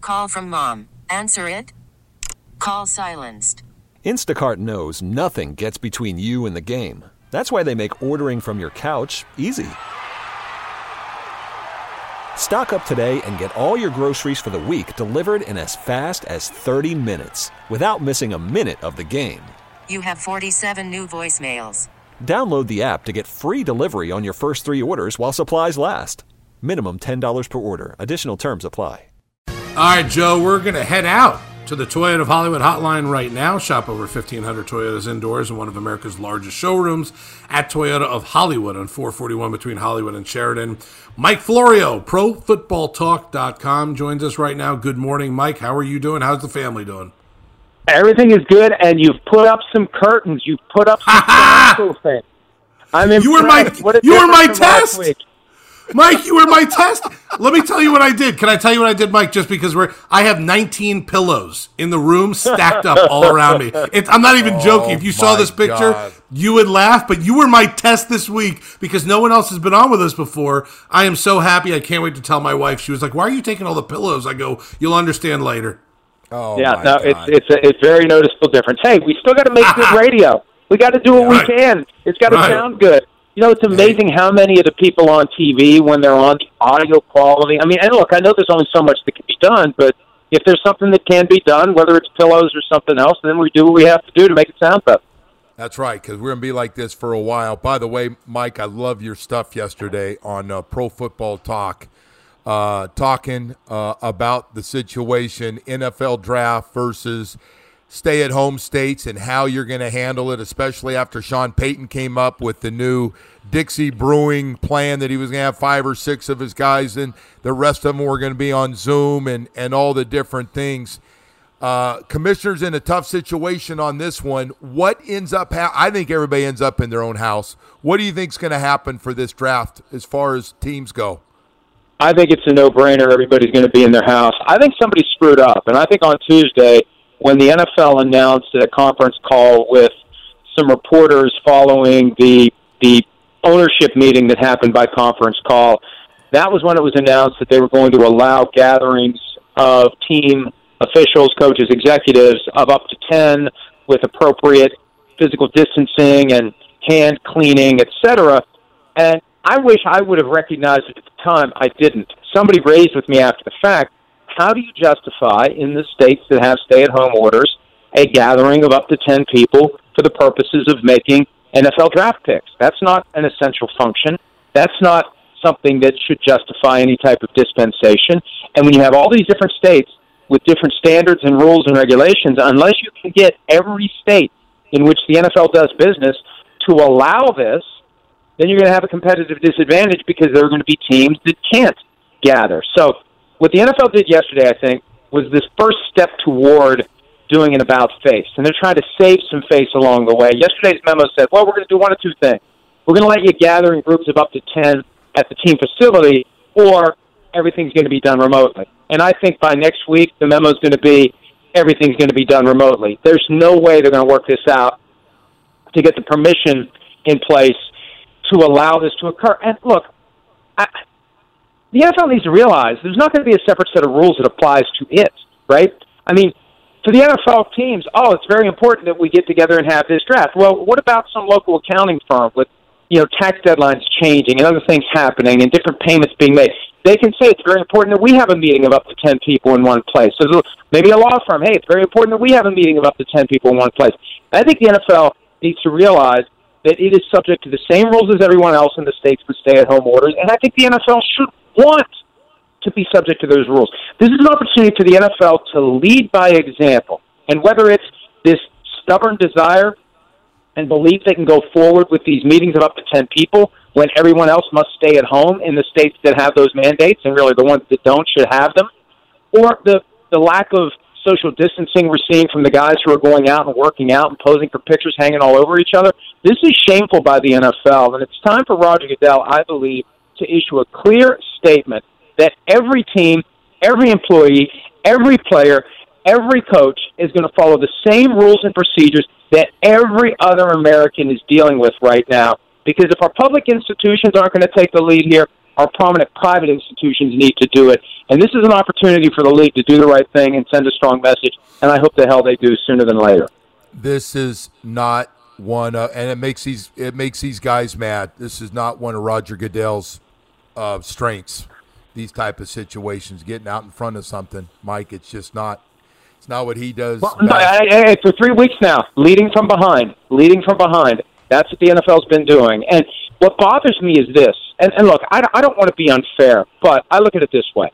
Call from mom. Answer it. Call silenced. Instacart knows nothing gets between you and the game. That's why they make ordering from your couch easy. Stock up today and get all your groceries for the week delivered in as fast as 30 minutes without missing a minute of the game. You have 47 new voicemails. Download the app to get free delivery on your first 3 orders while supplies last. Minimum $10 per order. Additional terms apply. All right, Joe, we're going to head out to the Toyota of Hollywood hotline right now. Shop over 1,500 Toyotas indoors in one of America's largest showrooms at Toyota of Hollywood on 441 between Hollywood and Sheridan. Mike Florio, ProFootballTalk.com, joins us right now. Good morning, Mike. How are you doing? How's the family doing? Everything is good, and you've put up some curtains. You've put up some things. I'm impressed. You were my test. Mike, you were my test. Let me tell you what I did. Can I tell you what I did, Mike? Just because I have 19 pillows in the room stacked up all around me. I'm not even joking. If you saw this picture, you would laugh. But you were my test this week because no one else has been on with us before. I am so happy. I can't wait to tell my wife. She was like, "Why are you taking all the pillows?" I go, "You'll understand later." Oh, yeah. No, it's very noticeable difference. Hey, we still got to make good radio. We got to do what we can. It's got to sound good. You know, it's amazing how many of the people on TV, when they're on, the audio quality. I mean, and look, I know there's only so much that can be done, but if there's something that can be done, whether it's pillows or something else, then we do what we have to do to make it sound better. That's right, because we're going to be like this for a while. By the way, Mike, I love your stuff yesterday on Pro Football Talk, talking about the situation, NFL draft versus stay-at-home states and how you're going to handle it, especially after Sean Payton came up with the new Dixie Brewing plan that he was going to have 5 or 6 of his guys, and the rest of them were going to be on Zoom and all the different things. Commissioner's in a tough situation on this one. What ends up I think everybody ends up in their own house. What do you think is going to happen for this draft as far as teams go? I think it's a no-brainer. Everybody's going to be in their house. I think somebody screwed up, and I think on Tuesday – when the NFL announced a conference call with some reporters following the ownership meeting that happened by conference call, that was when it was announced that they were going to allow gatherings of team officials, coaches, executives of up to 10 with appropriate physical distancing and hand cleaning, etc. And I wish I would have recognized it at the time. I didn't. Somebody raised with me after the fact, how do you justify, in the states that have stay-at-home orders, a gathering of up to 10 people for the purposes of making NFL draft picks? That's not an essential function. That's not something that should justify any type of dispensation. And when you have all these different states with different standards and rules and regulations, unless you can get every state in which the NFL does business to allow this, then you're going to have a competitive disadvantage because there are going to be teams that can't gather. So what the NFL did yesterday, I think, was this first step toward doing an about-face. And they're trying to save some face along the way. Yesterday's memo said, well, we're going to do one of two things. We're going to let you gather in groups of up to 10 at the team facility, or everything's going to be done remotely. And I think by next week, the memo's going to be everything's going to be done remotely. There's no way they're going to work this out to get the permission in place to allow this to occur. And look, the NFL needs to realize there's not going to be a separate set of rules that applies to it, right? I mean, for the NFL teams, it's very important that we get together and have this draft. Well, what about some local accounting firm with, tax deadlines changing and other things happening and different payments being made? They can say it's very important that we have a meeting of up to 10 people in one place. So maybe a law firm, hey, it's very important that we have a meeting of up to 10 people in one place. I think the NFL needs to realize that it is subject to the same rules as everyone else in the states with stay-at-home orders, and I think the NFL should want to be subject to those rules. This is an opportunity for the NFL to lead by example, and whether it's this stubborn desire and belief they can go forward with these meetings of up to 10 people when everyone else must stay at home in the states that have those mandates, and really the ones that don't should have them, or the lack of social distancing we're seeing from the guys who are going out and working out and posing for pictures hanging all over each other. This is shameful by the NFL, and it's time for Roger Goodell, I believe, to issue a clear statement that every team, every employee, every player, every coach is going to follow the same rules and procedures that every other American is dealing with right now. Because if our public institutions aren't going to take the lead here, our prominent private institutions need to do it. And this is an opportunity for the league to do the right thing and send a strong message, and I hope the hell they do sooner than later. This is not one, and it makes these guys mad. This is not one of Roger Goodell's strengths. These type of situations, getting out in front of something, Mike. It's just not. It's not what he does. Well, for 3 weeks now, leading from behind. That's what the NFL's been doing. And what bothers me is this. And look, I don't want to be unfair, but I look at it this way.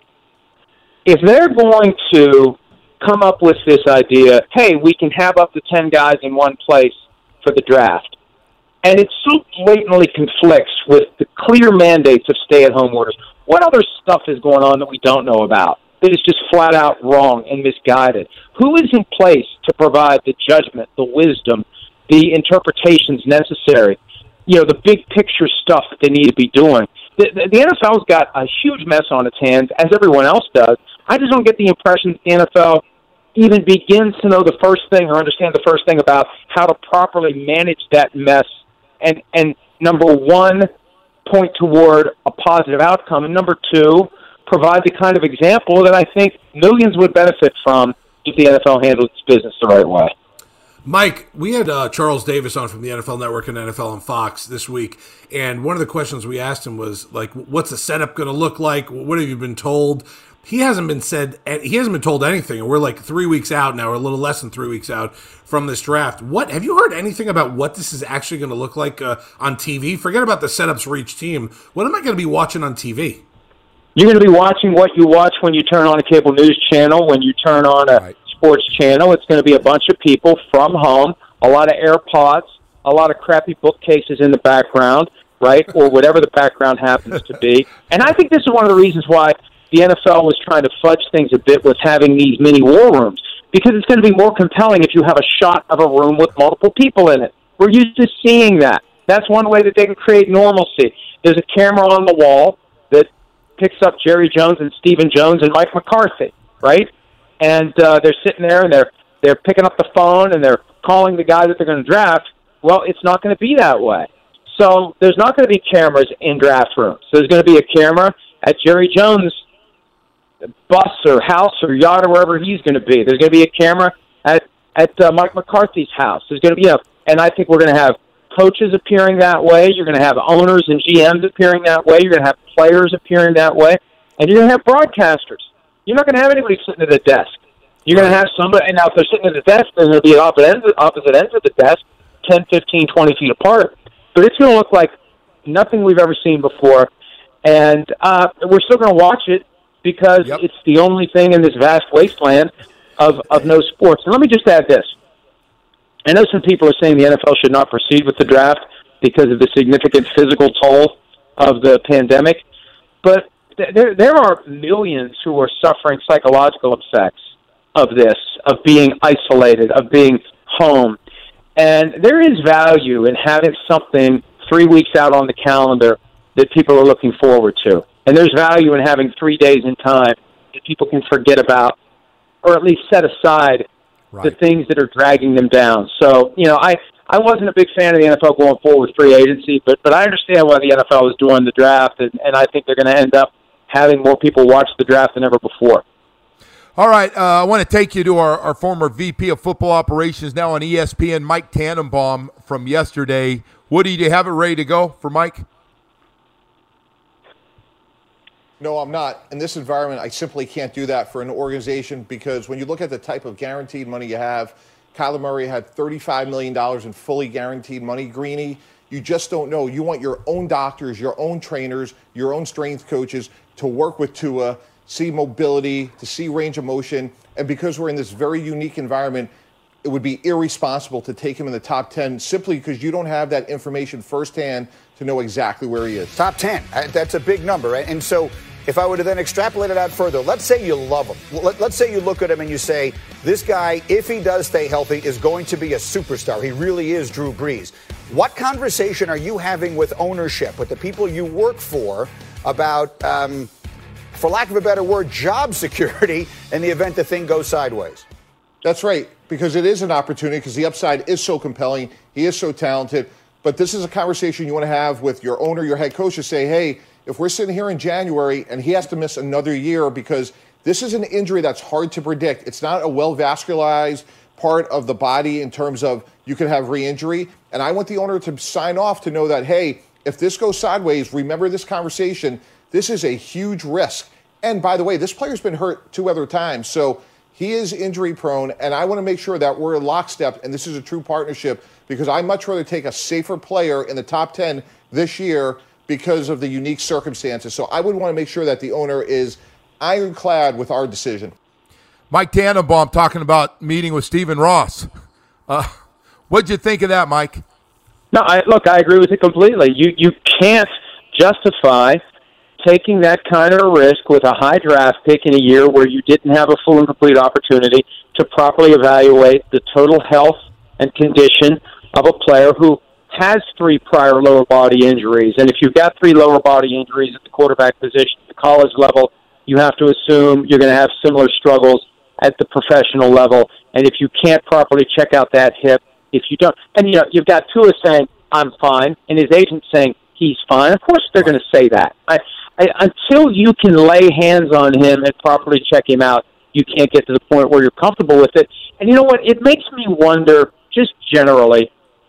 If they're going to come up with this idea, hey, we can have up to 10 guys in one place for the draft, and it so blatantly conflicts with the clear mandates of stay-at-home orders, what other stuff is going on that we don't know about that is just flat out wrong and misguided? Who is in place to provide the judgment, the wisdom, the interpretations necessary, the big picture stuff that they need to be doing? The NFL's got a huge mess on its hands, as everyone else does. I just don't get the impression that the NFL even begins to know the first thing or understand the first thing about how to properly manage that mess and number one, point toward a positive outcome, and number two, provide the kind of example that I think millions would benefit from if the NFL handled its business the right way. Mike, we had Charles Davis on from the NFL Network and NFL on Fox this week, and one of the questions we asked him was, like, what's the setup going to look like? What have you been told? He hasn't been told anything, and we're like 3 weeks out now, or a little less than 3 weeks out from this draft. What have you heard anything about what this is actually going to look like on TV? Forget about the setups for each team. What am I going to be watching on TV? You're going to be watching what you watch when you turn on a cable news channel, when you turn on a sports channel. It's going to be a bunch of people from home, a lot of AirPods, a lot of crappy bookcases in the background, right, or whatever the background happens to be. And I think this is one of the reasons why the NFL was trying to fudge things a bit with having these mini war rooms, because it's going to be more compelling if you have a shot of a room with multiple people in it. We're used to seeing that. That's one way that they can create normalcy. There's a camera on the wall that picks up Jerry Jones and Stephen Jones and Mike McCarthy, right? And they're sitting there and they're picking up the phone and they're calling the guy that they're going to draft. Well, it's not going to be that way. So there's not going to be cameras in draft rooms. There's going to be a camera at Jerry Jones' bus or house or yacht or wherever he's going to be. There's going to be a camera at Mike McCarthy's house. There's going to be and I think we're going to have coaches appearing that way. You're going to have owners and GMs appearing that way. You're going to have players appearing that way. And you're going to have broadcasters. You're not going to have anybody sitting at a desk. You're going to have somebody, and now if they're sitting at a desk, they're going to be at opposite ends of the desk, 10, 15, 20 feet apart. But it's going to look like nothing we've ever seen before. And we're still going to watch it because it's the only thing in this vast wasteland of no sports. And let me just add this. I know some people are saying the NFL should not proceed with the draft because of the significant physical toll of the pandemic. But there are millions who are suffering psychological effects of this, of being isolated, of being home. And there is value in having something 3 weeks out on the calendar that people are looking forward to. And there's value in having 3 days in time that people can forget about, or at least set aside the things that are dragging them down. So, I wasn't a big fan of the NFL going forward with free agency, but I understand why the NFL is doing the draft, and I think they're going to end up having more people watch the draft than ever before. All right, I want to take you to our former VP of Football Operations, now on ESPN, Mike Tannenbaum, from yesterday. Woody, do you have it ready to go for Mike? No, I'm not. In this environment, I simply can't do that for an organization because when you look at the type of guaranteed money you have, Kyler Murray had $35 million in fully guaranteed money. Greeny, you just don't know. You want your own doctors, your own trainers, your own strength coaches to work with Tua, see mobility, to see range of motion. And because we're in this very unique environment, it would be irresponsible to take him in the top 10 simply because you don't have that information firsthand to know exactly where he is. Top 10. That's a big number, right? And so if I were to then extrapolate it out further, let's say you love him. Let's say you look at him and you say, this guy, if he does stay healthy, is going to be a superstar. He really is Drew Brees. What conversation are you having with ownership, with the people you work for, about, for lack of a better word, job security in the event the thing goes sideways? That's right, because it is an opportunity, because the upside is so compelling. He is so talented. But this is a conversation you want to have with your owner, your head coach, to say, hey, if we're sitting here in January and he has to miss another year because this is an injury that's hard to predict. It's not a well-vascularized part of the body in terms of you could have re-injury. And I want the owner to sign off to know that, hey, if this goes sideways, remember this conversation. This is a huge risk. And by the way, this player's been hurt 2 other times. So he is injury prone. And I want to make sure that we're in lockstep. And this is a true partnership because I'd much rather take a safer player in the top 10 this year because of the unique circumstances. So I would want to make sure that the owner is ironclad with our decision. Mike Tannenbaum talking about meeting with Stephen Ross. What'd you think of that, Mike? No, I agree with you completely. You can't justify taking that kind of a risk with a high draft pick in a year where you didn't have a full and complete opportunity to properly evaluate the total health and condition of a player who has 3 prior lower body injuries. And if you've got 3 lower body injuries at the quarterback position at the college level, you have to assume you're going to have similar struggles at the professional level. And if you can't properly check out that hip, if you don't, and you've got Tua saying, I'm fine, and his agent saying, he's fine. Of course they're going to say that. Until you can lay hands on him and properly check him out, you can't get to the point where you're comfortable with it. And you know what? It makes me wonder, just generally,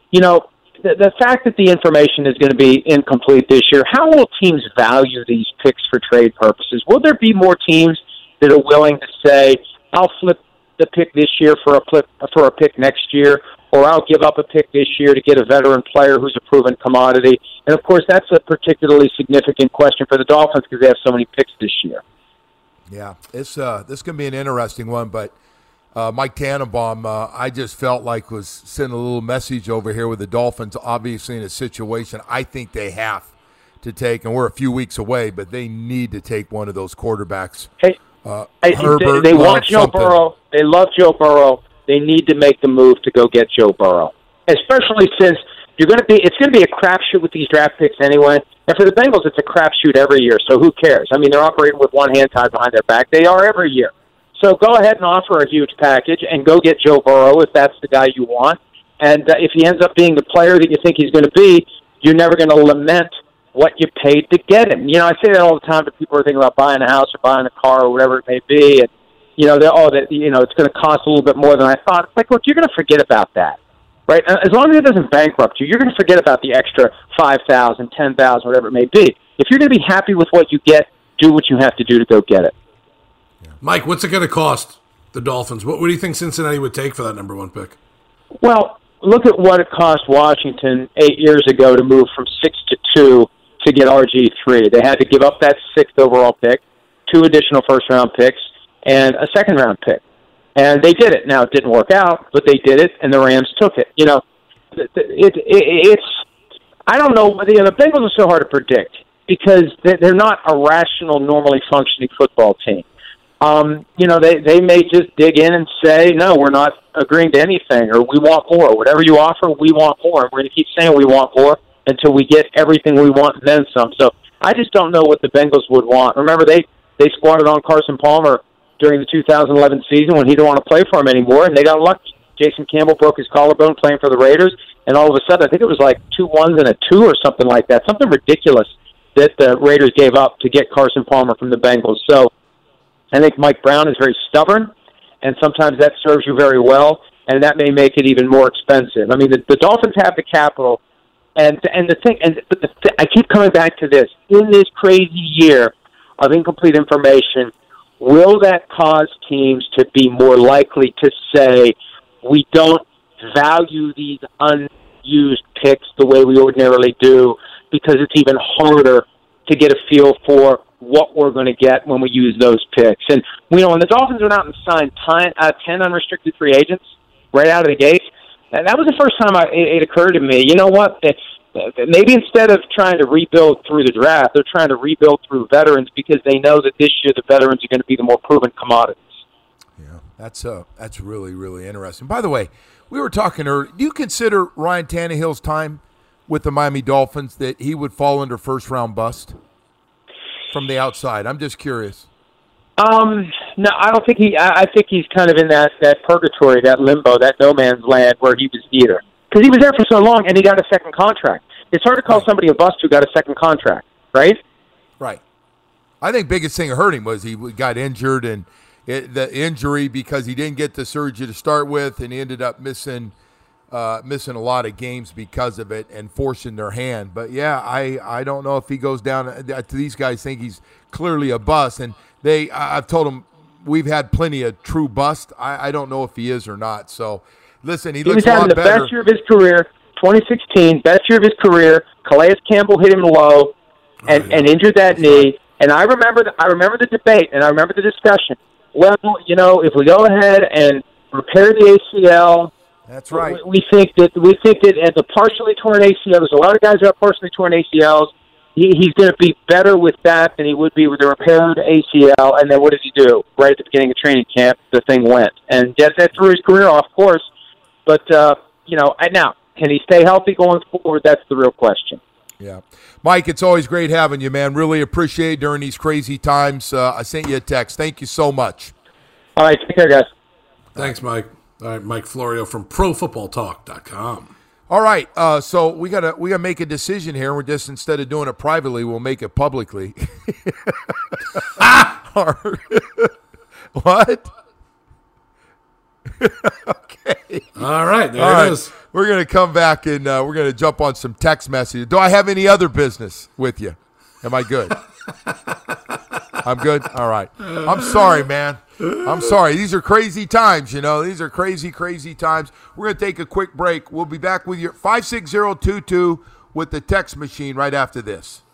the fact that the information is going to be incomplete this year, how will teams value these picks for trade purposes? Will there be more teams that are willing to say, I'll flip the pick this year for a pick next year, or I'll give up a pick this year to get a veteran player who's a proven commodity? And, of course, that's a particularly significant question for the Dolphins because they have so many picks this year. Yeah, this is going to be an interesting one, but Mike Tannenbaum, I just felt like was sending a little message over here with the Dolphins, obviously in a situation I think they have to take, and we're a few weeks away, but they need to take one of those quarterbacks. Hey, Herbert, they want Joe Burrow. They love Joe Burrow. They need to make the move to go get Joe Burrow, especially since it's going to be a crapshoot with these draft picks anyway. And for the Bengals, it's a crapshoot every year, so who cares? I mean, they're operating with one hand tied behind their back. They are every year. So go ahead and offer a huge package and go get Joe Burrow if that's the guy you want. And if he ends up being the player that you think he's going to be, you're never going to lament what you paid to get him. I say that all the time to people who are thinking about buying a house or buying a car or whatever it may be. And, it's going to cost a little bit more than I thought. It's like, look, you're going to forget about that, right? As long as it doesn't bankrupt you, you're going to forget about the extra $5,000, $10,000, whatever it may be. If you're going to be happy with what you get, do what you have to do to go get it. Mike, what's it going to cost the Dolphins? What do you think Cincinnati would take for that number 1 pick? Well, look at what it cost Washington 8 years ago to move from 6 to 2 to get RG3. They had to give up that 6th overall pick, 2 additional first-round picks, and a second-round pick. And they did it. Now, it didn't work out, but they did it, and the Rams took it. It's I don't know. The Bengals are so hard to predict because they're not a rational, normally functioning football team. They may just dig in and say, no, we're not agreeing to anything, or we want more. Whatever you offer, we want more. And we're going to keep saying we want more until we get everything we want and then some. So I just don't know what the Bengals would want. Remember, they squatted on Carson Palmer during the 2011 season when he didn't want to play for him anymore, and they got lucky. Jason Campbell broke his collarbone playing for the Raiders, and all of a sudden, I think it was like 2 1s and a 2 or something like that, something ridiculous that the Raiders gave up to get Carson Palmer from the Bengals. So I think Mike Brown is very stubborn, and sometimes that serves you very well, and that may make it even more expensive. I mean, the Dolphins have the capital, but I keep coming back to this. In this crazy year of incomplete information, will that cause teams to be more likely to say, we don't value these unused picks the way we ordinarily do because it's even harder to get a feel for what we're going to get when we use those picks? And when the Dolphins went out and signed 10 unrestricted free agents right out of the gate, and that was the first time it occurred to me, you know what, maybe instead of trying to rebuild through the draft, they're trying to rebuild through veterans because they know that this year the veterans are going to be the more proven commodities. Yeah, that's really, really interesting. By the way, we were talking earlier, do you consider Ryan Tannehill's time with the Miami Dolphins that he would fall under first-round bust from the outside? I'm just curious. No, I don't think I think he's kind of in that purgatory, that limbo, that no man's land where he was either. Because he was there for so long and he got a second contract. It's hard to call somebody a bust who got a second contract, right? Right. I think biggest thing that hurt him was he got injured, and the injury because he didn't get the surgery to start with, and he ended up missing a lot of games because of it and forcing their hand. But, yeah, I don't know if he goes down. These guys think he's clearly a bust, and I've told them we've had plenty of true bust. I don't know if he is or not. So, listen, he looks was a lot having the better. best year of his career, 2016, best year of his career. Calais Campbell hit him low and injured that knee. And I remember the debate, and I remember the discussion. Well, if we go ahead and repair the ACL, that's right. We think that as a partially torn ACL, there's a lot of guys who have partially torn ACLs. He's going to be better with that than he would be with a repaired ACL. And then what did he do? Right at the beginning of training camp, the thing went. And yes, that threw his career off, of course. But, now, can he stay healthy going forward? That's the real question. Yeah. Mike, it's always great having you, man. Really appreciate it during these crazy times. I sent you a text. Thank you so much. All right. Take care, guys. Thanks, Mike. All right, Mike Florio from ProFootballTalk.com. All right, so we gotta make a decision here. We're just, instead of doing it privately, we'll make it publicly. What? Okay. All right, there it is. We're gonna come back and we're gonna jump on some text messages. Do I have any other business with you? Am I good? I'm good? All right. I'm sorry, man. I'm sorry. These are crazy times, These are crazy, crazy times. We're going to take a quick break. We'll be back with your 56022 with the text machine right after this.